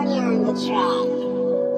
California on the track.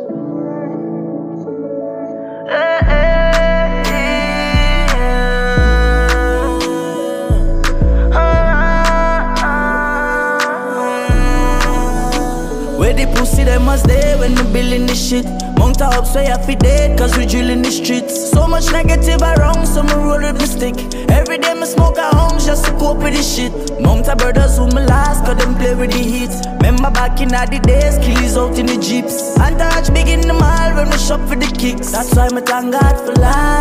Where the pussy them must stay when we building this shit. Mount up so you fi dead cause we drilling the streets. So much negative around so me roll with me stick. Every day me smoke a home just to cope with this shit. Mount a brothers who me last cause them play with the heat. Remember back in the days, killies out in the jeeps. And touch big in the mall when we shop for the kicks. That's why me thank God for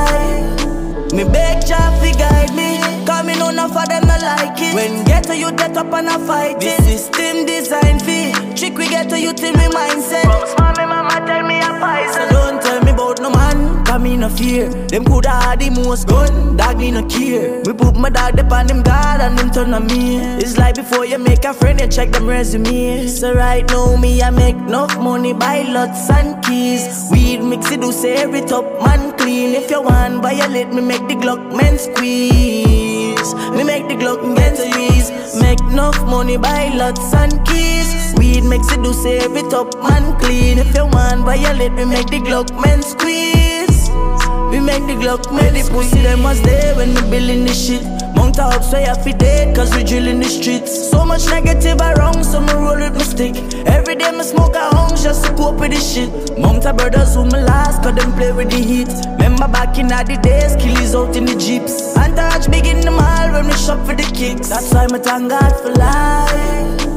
life. Me beg Jah fi guide me, cause me know enough of them not like it. When get to you get up and a fight it. The system designed fi trick we get to you till me mindset. From small me mama tell me a poison. Don't tell me about no man, cause me no fear. Them coulda had the most gun, dog me no care. We put my dog up on them guard and them turn on me. It's like before you make a friend you check them resume. So right now me I make enough money buy lots and keys. Weed mix it do say every top man clean. If you want violate me make the Glock men squeeze. Me make the Glock get squeeze. Make enough money buy lots and keys. Weed makes it do say every top man clean. If you want violate me make the Glock men squeeze. We make the Glock men the pussy them must stay when we building this shit. Mount up so you fi dead cause we drilling the streets. So much negative around so me roll with me stick. Every day me smoke a home just to cope with this shit. Mount a brothers who me last cause them play with the heat. Remember back in the days, killies out in the jeeps. And touch big in the mall when we shop for the kicks. That's why me thank God for life.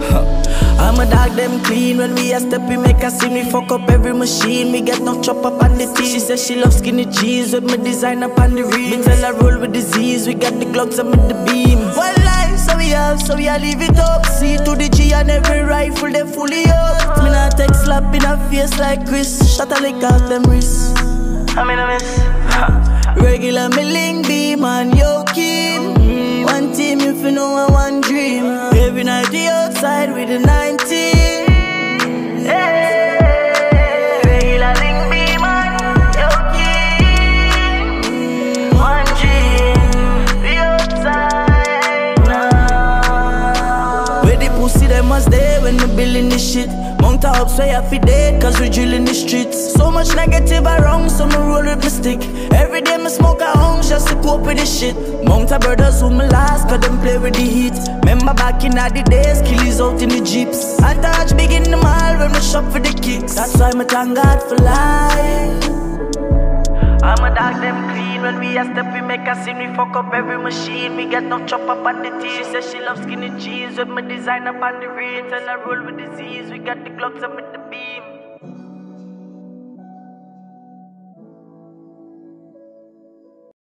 I'm a dog them clean. When we a step we make a scene. We fuck up every machine. We get no chop up on the team. She says she love skinny jeans with me design up on the ring. Me tell her roll with disease. We got the Glocks and with the beam. One life so we have, so we a leave it up. See to the G and every rifle they fully up. Me not take slap in her face like Chris. Shot a lick out them wrists. I'm in a mess. Regular me link beam and yo Kim. One team if you know I one dream. Every night we outside with the 19. Hey, regular link beam and yo Kim. One dream, we outside now. Where the pussy them must stay when we building this shit. Mount up so you fi dead cause we drilling the streets. So much negative around so me roll with me stick. Every day me smoke a home just to cope with this shit. Mount a brothers who me last cause them play with the heat. Remember back in the days, killies out in the jeeps. And touch big in the mall when we shop for the kicks. That's why me thank God for life. I'm a dog them clean. When we a step we make a scene. We fuck up every machine. We get no chop up on the team. She says she loves skinny jeans with me design up on the ring. Tell her roll with disease. We got the Glocks and with the